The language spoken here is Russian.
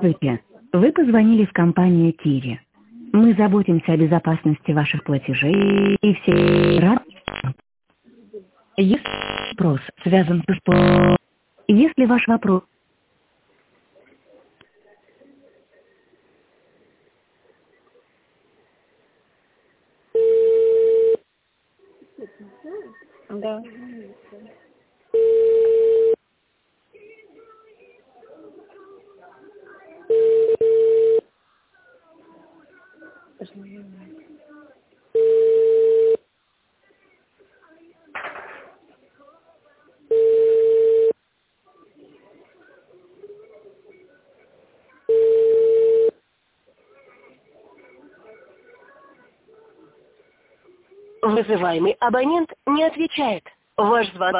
Здравствуйте. Вы позвонили в компанию Киви. Мы заботимся о безопасности ваших платежей и все рады. Если вопрос связан с Если ваш вопрос... Да. Вызываемый абонент не отвечает. Ваш звонок